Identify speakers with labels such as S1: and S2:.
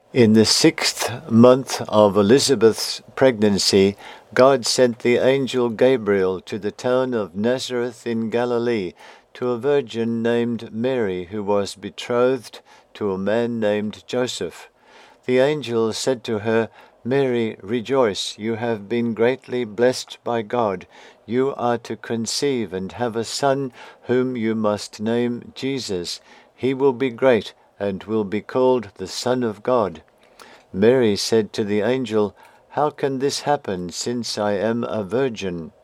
S1: In the 6th month of Elizabeth's pregnancy, God sent the angel Gabriel to the town of Nazareth in Galilee, to a virgin named Mary, who was betrothed to a man named Joseph. The angel said to her, "Mary, rejoice, you have been greatly blessed by God. You are to conceive and have a son whom you must name Jesus. He will be great and will be called the Son of God." Mary said to the angel, "How can this happen, since I am a virgin?"